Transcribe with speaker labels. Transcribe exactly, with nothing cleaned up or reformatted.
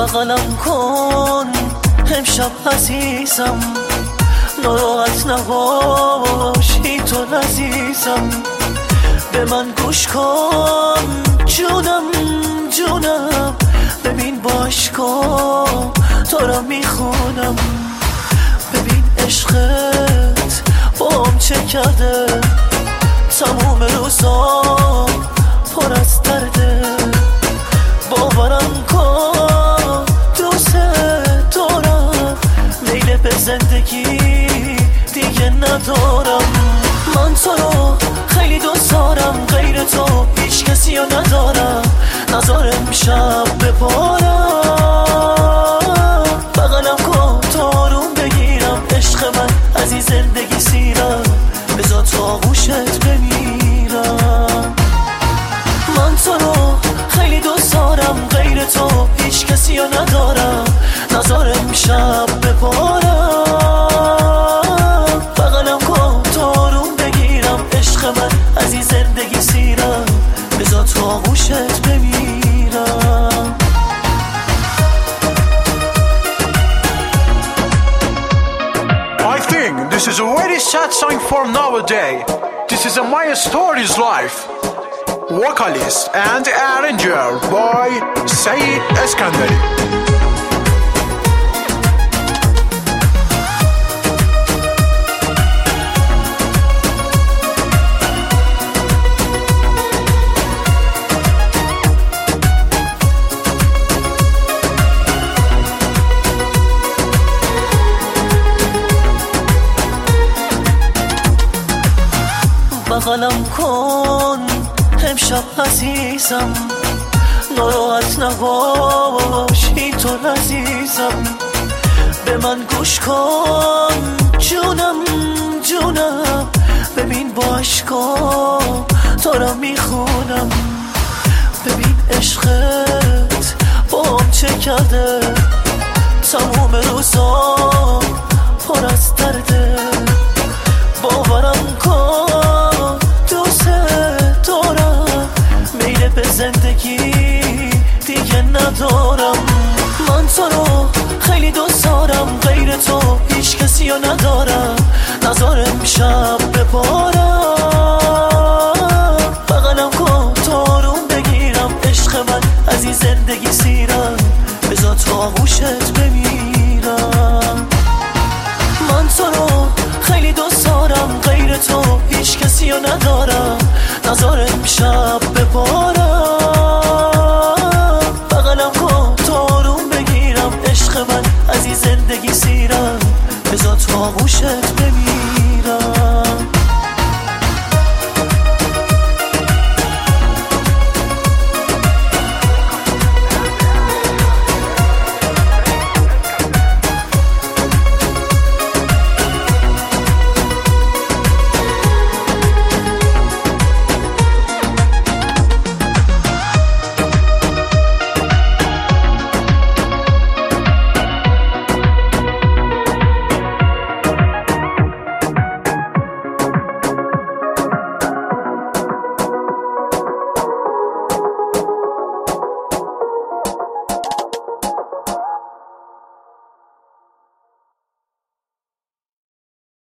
Speaker 1: بغلم کن امشب عزیزم، ناراحت نباشی تو عزیزم، به من گوش کن جونم جونم، ببین باش کن تو را میخونم، ببین عشقت بام چه کرده، تموم روزا پر از درده، باورم کن دوست دارم، میل به زندگی دیگه ندارم، من تو رو خیلی دوست دارم، غیر تو هیچ کسی رو ندارم، نذارم شب بپارم، بغلم کن تا آروم بگیرم، عشق من از این زندگی سیرم، بذار تو آغوشت بمیرم، من تو رو خیلی دوست دارم، غیر تو هیچ کسی رو ندارم، نذارم شب بپارم، بغلم کن تا آروم بگیرم، عشق من از این زندگی سیرم، بذار تو آغوشت بمیرم.
Speaker 2: I think this is a very sad song for nowadays. This is a My Story's Life. Vocalist and arranger by Saeed Eskandari.
Speaker 1: بغلم کن امشب عزیزم، ناراحت نباشی تو عزیزم، به من گوش کن جونم جونم، ببین باش کن تو را میخونم، ببین عشقت بام چه کرده، تموم روزا پر از درده، باورم کن دوست دارم، میل به زندگی دیگه ندارم، من تو رو خیلی دوست دارم، غیر تو هیچ کسی رو ندارم، نذارم شب بپارم، بغلم کن تا آروم بگیرم، عشق من از این زندگی سیرم، بذار تو آغوشت بمیرم، من تو رو خیلی دوست دارم، غیر تو هیچ کسی رو ندارم، نذارم شب بپارم، بغلم کن تا آروم بگیرم، عشق من از این زندگی سیرم، بذار تو آغوشت